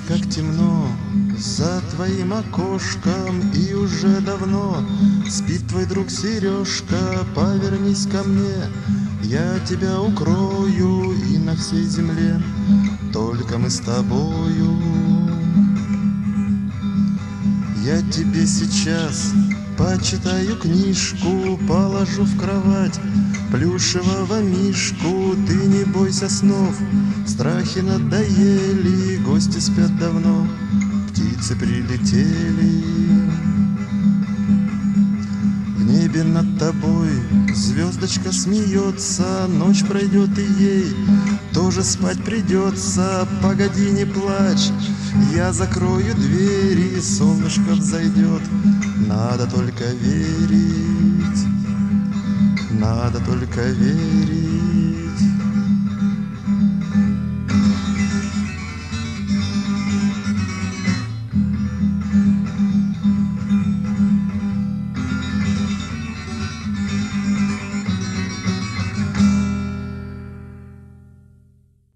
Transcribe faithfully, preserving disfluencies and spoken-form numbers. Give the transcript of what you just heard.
как темно за твоим окошком, и уже давно спит твой друг Сережка. Повернись ко мне, я тебя укрою, и на всей земле только мы с тобою. Я тебе сейчас почитаю книжку, положу в кровать плюшевого мишку. Ты не бойся снов, страхи надоели, гости спят давно, птицы прилетели. В небе над тобой звездочка смеется, ночь пройдет и ей тоже спать придется. Погоди, не плачь, я закрою двери, солнышко взойдет, надо только верить, надо только верить.